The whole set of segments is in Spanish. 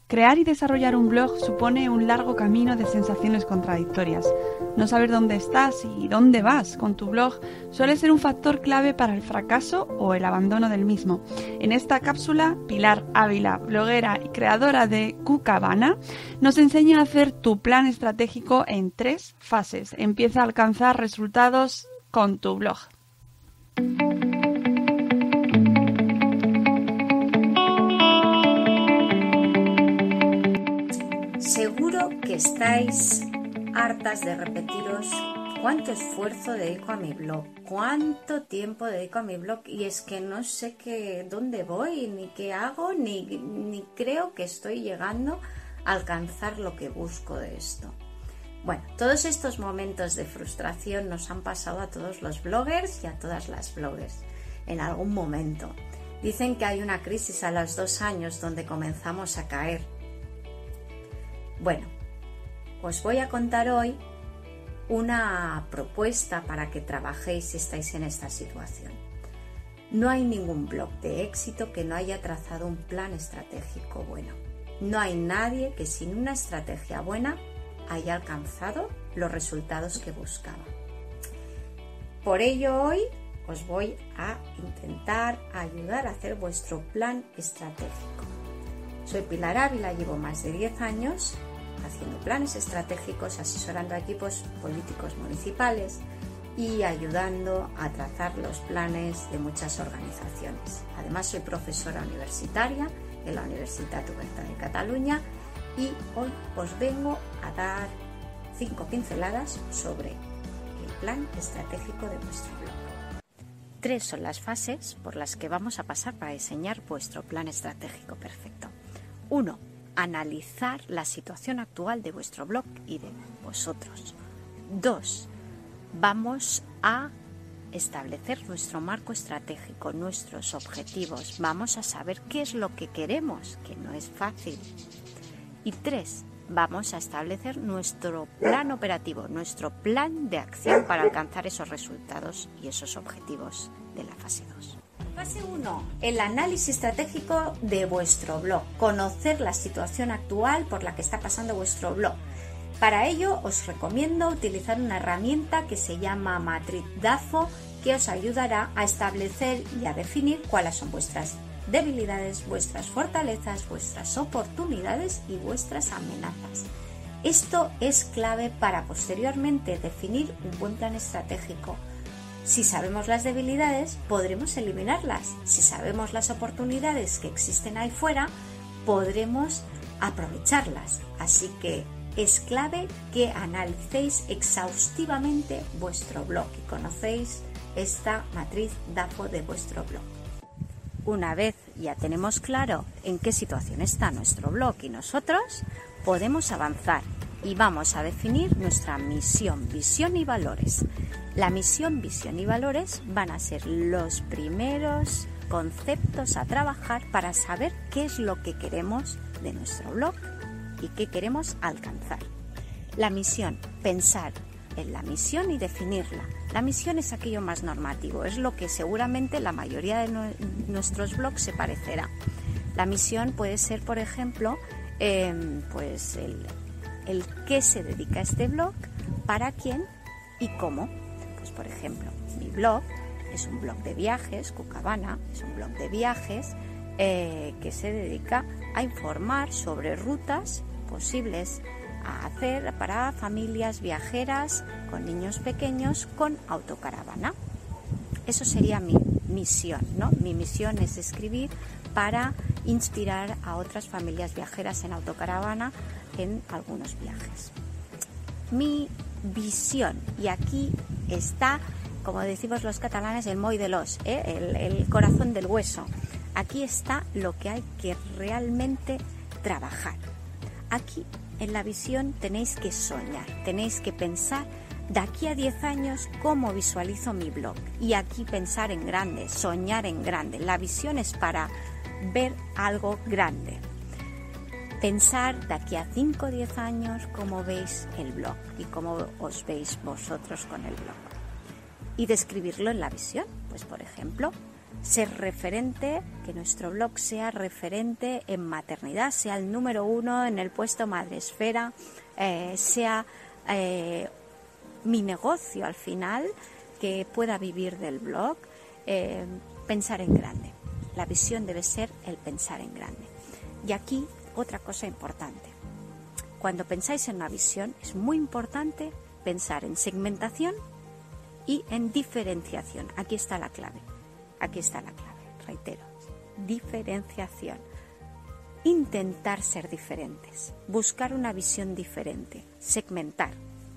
Crear y desarrollar un blog supone un largo camino de sensaciones contradictorias. No saber dónde estás y dónde vas con tu blog suele ser un factor clave para el fracaso o el abandono del mismo. En esta cápsula, Pilar Ávila, bloguera y creadora de Cucabana, nos enseña a hacer tu plan estratégico en 3 fases. Empieza a alcanzar resultados con tu blog. Seguro que estáis hartas de repetiros cuánto esfuerzo dedico a mi blog, cuánto tiempo dedico a mi blog, y es que no sé dónde voy, ni qué hago, ni creo que estoy llegando a alcanzar lo que busco de esto. Bueno, todos estos momentos de frustración nos han pasado a todos los bloggers y a todas las bloggers en algún momento. Dicen que hay una crisis a los 2 años donde comenzamos a caer. Bueno, os voy a contar hoy una propuesta para que trabajéis si estáis en esta situación. No hay ningún blog de éxito que no haya trazado un plan estratégico bueno. No hay nadie que sin una estrategia buena haya alcanzado los resultados que buscaba. Por ello hoy os voy a intentar ayudar a hacer vuestro plan estratégico. Soy Pilar Ávila, llevo más de 10 años haciendo planes estratégicos, asesorando a equipos políticos municipales y ayudando a trazar los planes de muchas organizaciones. Además, soy profesora universitaria en la Universitat Oberta de Cataluña y hoy os vengo a dar 5 pinceladas sobre el plan estratégico de vuestro blog. 3 son las fases por las que vamos a pasar para diseñar vuestro plan estratégico perfecto. 1. Analizar la situación actual de vuestro blog y de vosotros. 2. Vamos a establecer nuestro marco estratégico, nuestros objetivos. Vamos a saber qué es lo que queremos, que no es fácil. Y 3. Vamos a establecer nuestro plan operativo, nuestro plan de acción para alcanzar esos resultados y esos objetivos de la fase 2. Fase 1. El análisis estratégico de vuestro blog. Conocer la situación actual por la que está pasando vuestro blog. Para ello os recomiendo utilizar una herramienta que se llama Matriz DAFO, que os ayudará a establecer y a definir cuáles son vuestras debilidades, vuestras fortalezas, vuestras oportunidades y vuestras amenazas. Esto es clave para posteriormente definir un buen plan estratégico. Si sabemos las debilidades, podremos eliminarlas. Si sabemos las oportunidades que existen ahí fuera, podremos aprovecharlas. Así que es clave que analicéis exhaustivamente vuestro blog y conocéis esta matriz DAFO de vuestro blog. Una vez ya tenemos claro en qué situación está nuestro blog y nosotros, podemos avanzar y vamos a definir nuestra misión, visión y valores. La misión, visión y valores van a ser los primeros conceptos a trabajar para saber qué es lo que queremos de nuestro blog y qué queremos alcanzar. La misión, pensar en la misión y definirla. La misión es aquello más normativo, es lo que seguramente la mayoría de nuestros blogs se parecerá. La misión puede ser, por ejemplo, pues el qué se dedica a este blog, para quién y cómo. Pues por ejemplo, mi blog es un blog de viajes, Cucabana es un blog de viajes que se dedica a informar sobre rutas posibles a hacer para familias viajeras con niños pequeños con autocaravana. Eso sería mi misión, ¿no? Mi misión es escribir para inspirar a otras familias viajeras en autocaravana en algunos viajes. Mi visión, y aquí está, como decimos los catalanes, el moll de l'os, el corazón del hueso. Aquí está lo que hay que realmente trabajar. Aquí en la visión tenéis que soñar, tenéis que pensar de aquí a 10 años cómo visualizo mi blog. Y aquí pensar en grande, soñar en grande. La visión es para ver algo grande. Pensar de aquí a 5 o 10 años cómo veis el blog y cómo os veis vosotros con el blog. Y describirlo en la visión. Pues por ejemplo, ser referente, que nuestro blog sea referente en maternidad, sea el número 1 en el puesto Madresfera, sea mi negocio al final, que pueda vivir del blog. Pensar en grande. La visión debe ser el pensar en grande. Y aquí otra cosa importante. Cuando pensáis en una visión es muy importante pensar en segmentación y en diferenciación. Aquí está la clave. Reitero, diferenciación. Intentar ser diferentes, buscar una visión diferente, segmentar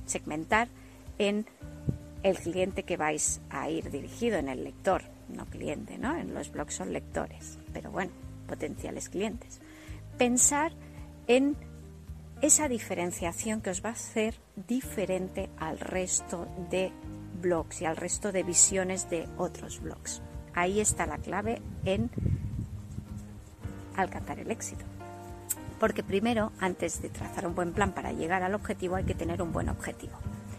en el cliente que vais a ir dirigido, en el lector, no cliente, ¿no? En los blogs son lectores, pero bueno, potenciales clientes. Pensar en esa diferenciación que os va a hacer diferente al resto de blogs y al resto de visiones de otros blogs. Ahí está la clave en alcanzar el éxito. Porque primero, antes de trazar un buen plan para llegar al objetivo, hay que tener un buen objetivo.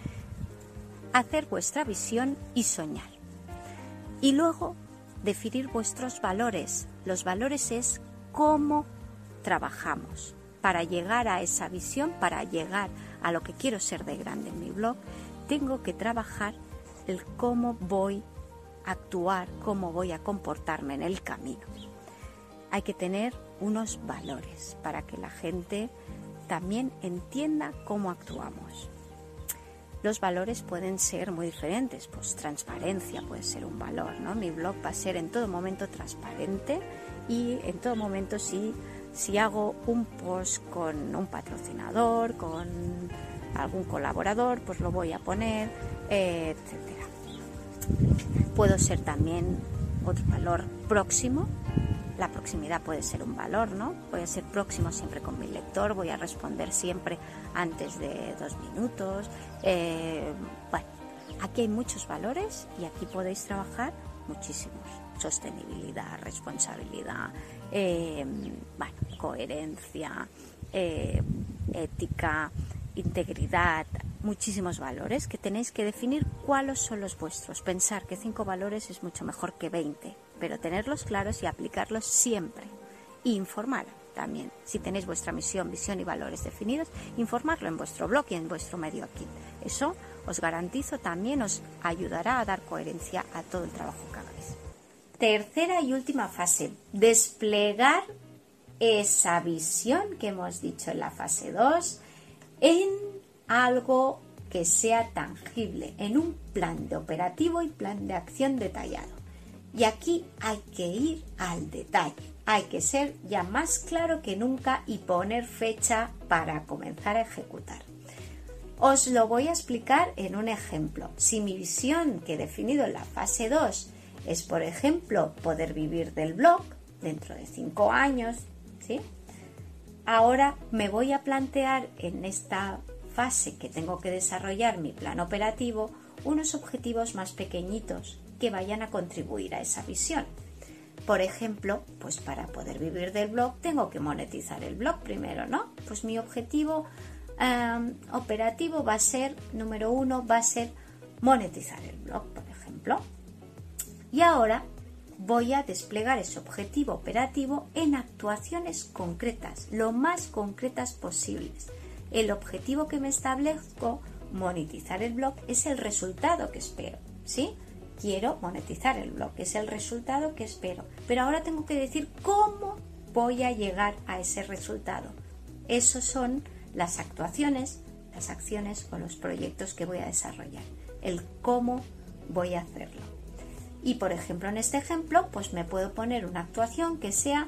Hacer vuestra visión y soñar. Y luego, definir vuestros valores. Los valores es cómo trabajamos para llegar a esa visión, para llegar a lo que quiero ser de grande en mi blog. Tengo que trabajar el cómo voy a actuar, cómo voy a comportarme en el camino. Hay que tener unos valores para que la gente también entienda cómo actuamos. Los valores pueden ser muy diferentes, pues transparencia puede ser un valor, ¿no? Mi blog va a ser en todo momento transparente y en todo momento si hago un post con un patrocinador, con algún colaborador, pues lo voy a poner, etcétera. Puedo ser también otro valor próximo. La proximidad puede ser un valor, ¿no? Voy a ser próximo siempre con mi lector, voy a responder siempre antes de 2 minutos. Bueno, aquí hay muchos valores y aquí podéis trabajar muchísimos. Sostenibilidad, responsabilidad, coherencia, ética, integridad, muchísimos valores que tenéis que definir cuáles son los vuestros. Pensar que 5 valores es mucho mejor que 20, pero tenerlos claros y aplicarlos siempre. Y informar también. Si tenéis vuestra misión, visión y valores definidos, informarlo en vuestro blog y en vuestro medio aquí. Eso os garantizo también os ayudará a dar coherencia a todo el trabajo que hagáis. Tercera y última fase, desplegar esa visión que hemos dicho en la fase 2 en algo que sea tangible, en un plan de operativo y plan de acción detallado. Y aquí hay que ir al detalle, hay que ser ya más claro que nunca y poner fecha para comenzar a ejecutar. Os lo voy a explicar en un ejemplo. Si mi visión que he definido en la fase 2 es, por ejemplo, poder vivir del blog dentro de 5 años, ¿sí? Ahora me voy a plantear en esta fase que tengo que desarrollar mi plan operativo unos objetivos más pequeñitos que vayan a contribuir a esa visión. Por ejemplo, pues para poder vivir del blog tengo que monetizar el blog primero, ¿no? Pues mi objetivo operativo va a ser, número 1, va a ser monetizar el blog, por ejemplo. Y ahora voy a desplegar ese objetivo operativo en actuaciones concretas, lo más concretas posibles. El objetivo que me establezco, monetizar el blog, es el resultado que espero, ¿sí? Quiero monetizar el blog, es el resultado que espero. Pero ahora tengo que decir cómo voy a llegar a ese resultado. Esos son las actuaciones, las acciones o los proyectos que voy a desarrollar. El cómo voy a hacerlo. Y por ejemplo, en este ejemplo, pues me puedo poner una actuación que sea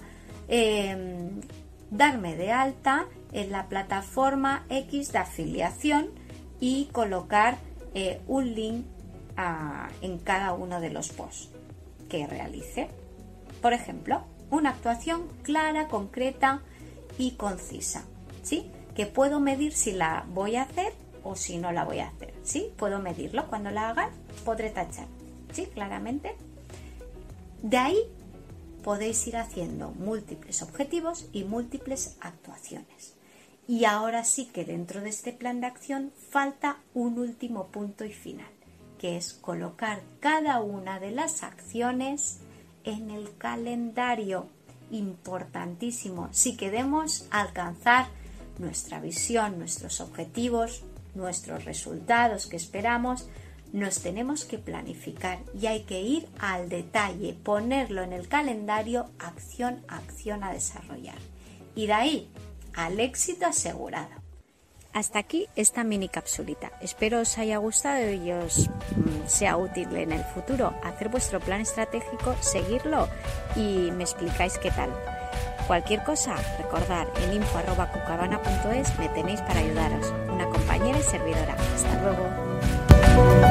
darme de alta en la plataforma X de afiliación y colocar un link en cada uno de los posts que realice. Por ejemplo, una actuación clara, concreta y concisa, ¿sí? Que puedo medir si la voy a hacer o si no la voy a hacer, ¿sí? Puedo medirlo. Cuando la haga, podré tachar, ¿sí? Claramente. De ahí podéis ir haciendo múltiples objetivos y múltiples actuaciones. Y ahora sí que dentro de este plan de acción falta un último punto y final, que es colocar cada una de las acciones en el calendario. Importantísimo. Si queremos alcanzar nuestra visión, nuestros objetivos, nuestros resultados que esperamos, nos tenemos que planificar y hay que ir al detalle, ponerlo en el calendario, acción a acción a desarrollar. Y de ahí al éxito asegurado. Hasta aquí esta mini capsulita. Espero os haya gustado y os sea útil en el futuro hacer vuestro plan estratégico, seguirlo y me explicáis qué tal. Cualquier cosa, recordad, en info@cucabana.es me tenéis para ayudaros. Una compañera y servidora. Hasta luego.